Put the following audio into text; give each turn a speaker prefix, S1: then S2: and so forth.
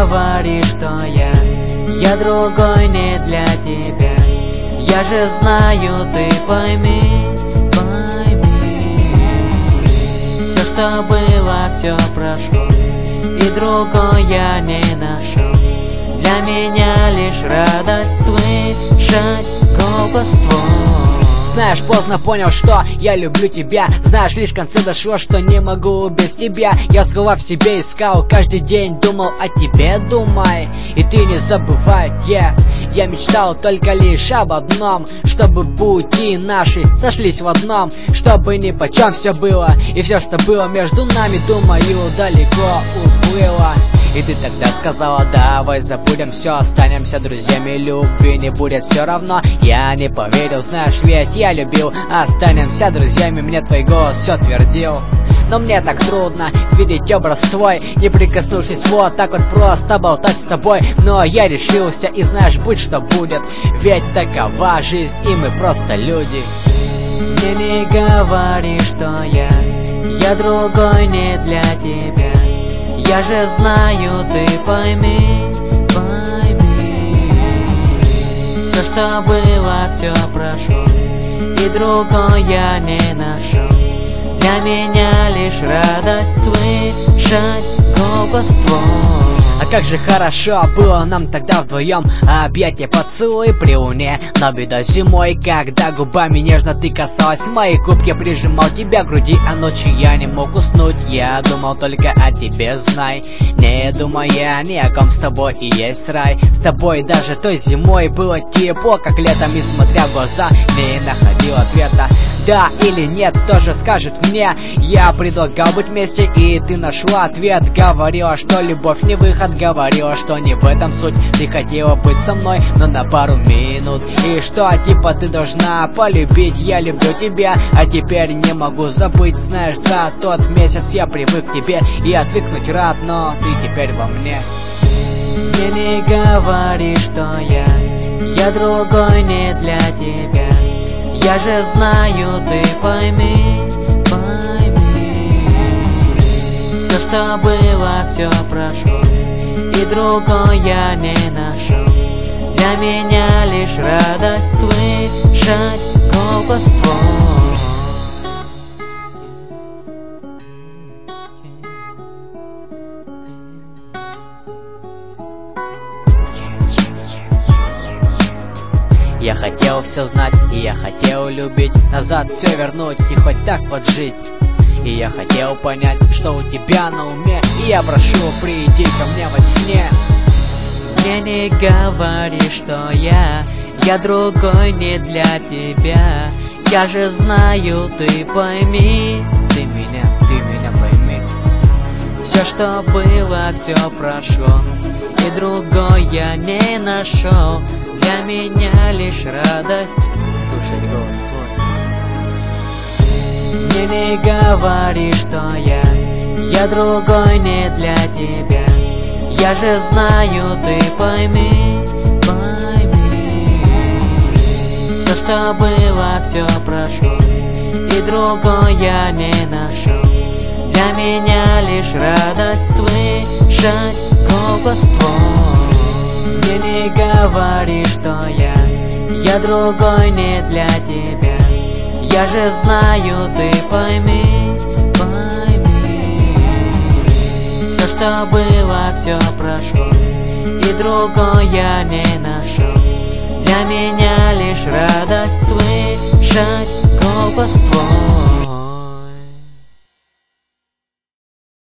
S1: говори, что я другой не для тебя. Я же знаю, ты пойми, пойми. Все, что было, все прошло, и другой я не нашел. Для меня лишь радость слышать голос твой.
S2: Знаешь, поздно понял, что я люблю тебя. Знаешь, лишь в конце дошло, что не могу без тебя. Я слова в себе искал, каждый день думал о тебе, думай. И ты не забывай, я мечтал только лишь об одном, чтобы пути наши сошлись в одном, чтобы ни почем все было, и все, что было между нами, думаю, далеко уплыло. И ты тогда сказала, давай забудем все, останемся друзьями, любви не будет все равно. Я не поверил, знаешь, ведь я любил. Останемся друзьями, мне твой голос все твердил. Но мне так трудно видеть образ твой, не прикоснувшись вот так вот просто болтать с тобой. Но я решился, и знаешь, будь что будет, ведь такова жизнь, и мы просто люди.
S1: Мне не говори, что я другой не для тебя. Я же знаю, ты пойми, пойми. Все, что было, все прошло, и другой я не нашел. Для меня лишь радость слышать голос твой.
S2: А как же хорошо было нам тогда вдвоем, объятия, поцелуй при луне. Но беда зимой, когда губами нежно ты касалась моих губ. Я прижимал тебя к груди, а ночью я не мог уснуть. Я думал только о тебе, знай, не думая ни о ком, с тобой и есть рай. С тобой даже той зимой было тепло, как летом, и смотря в глаза, не находил ответа. Да или нет, тоже скажет мне. Я предлагал быть вместе, и ты нашла ответ. Говорила, что любовь не выход, говорила, что не в этом суть. Ты хотела быть со мной, но на пару минут. И что, типа, ты должна полюбить. Я люблю тебя, а теперь не могу забыть. Знаешь, за тот месяц я привык к тебе и отвыкнуть рад, но ты теперь во мне.
S1: Мне не говори, что я другой не для тебя. Я же знаю, ты пойми, пойми. Все, что было, все прошло, и другой я не нашел. Для меня лишь радость слышать голос твой.
S2: Я хотел все знать, и я хотел любить, назад все вернуть и хоть так вот жить. И я хотел понять, что у тебя на уме, и я прошу, приди ко мне во сне.
S1: Мне не говори, что я другой не для тебя. Я же знаю, ты пойми, ты меня пойми. Все, что было, все прошло, и другой я не нашел. Для меня лишь радость слушать голос твой. Мне не говори, что я другой не для тебя. Я же знаю, ты пойми, пойми. Все, что было, все прошло, и другой я не нашел. Для меня лишь радость слышать голос твой. Мне не говори, что я другой не для тебя. Я же знаю, ты пойми, пойми. Все, что было, все прошло, и другой я не нашел. Для меня лишь радость слышать голос твой.